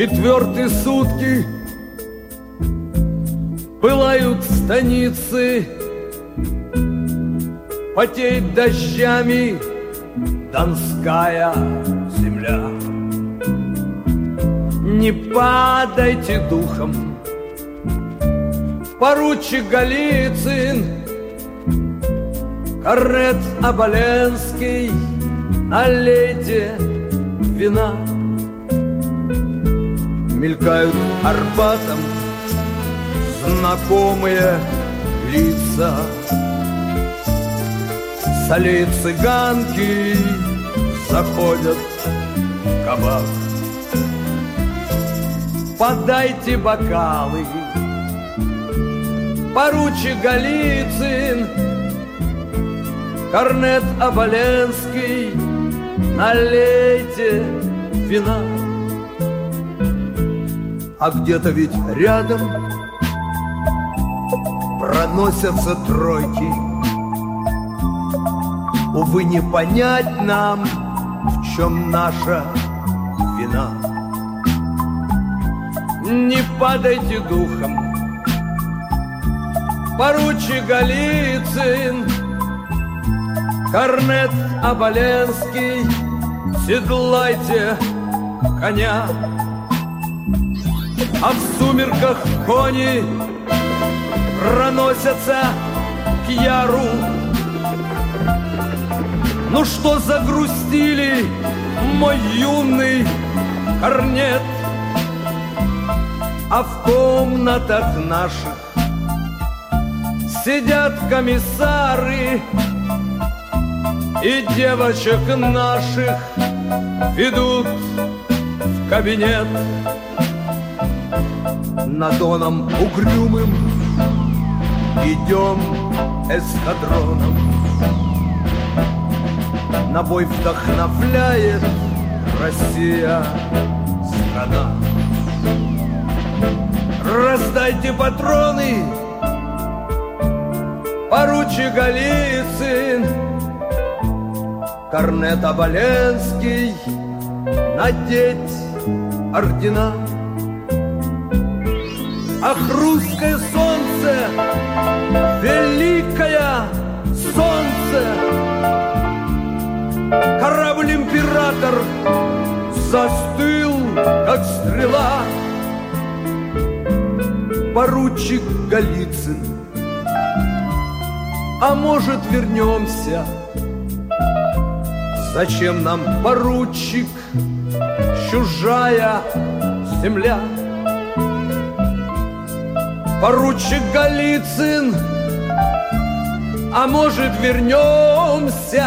4-е сутки пылают станицы, потеет дождями донская земля. Не падайте духом, поручик Голицын, корнет Оболенский, налейте вина. Мелькают Арбатом знакомые лица, солей цыганки заходят в кабак. Подайте бокалы, поручик Голицын, корнет Оболенский, налейте вина. А где-то ведь рядом проносятся тройки. Увы, не понять нам, в чем наша вина. Не падайте духом, поручик Голицын, корнет Оболенский, седлайте коня. А в сумерках кони проносятся к яру. Ну что загрустили, мой юный корнет? А в комнатах наших сидят комиссары, и девочек наших ведут в кабинет. Над Доном угрюмым идем эскадроном. На бой вдохновляет Россия, страна. Раздайте патроны, поручик Голицын, корнет Оболенский, надеть ордена. Ах, русское солнце, великое солнце, корабль-император застыл, как стрела. Поручик Голицын, а может, вернемся? Зачем нам, поручик, чужая земля? Поручик Голицын, а может, вернемся?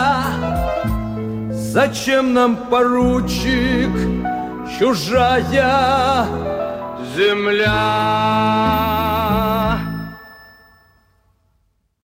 Зачем нам, поручик, чужая земля?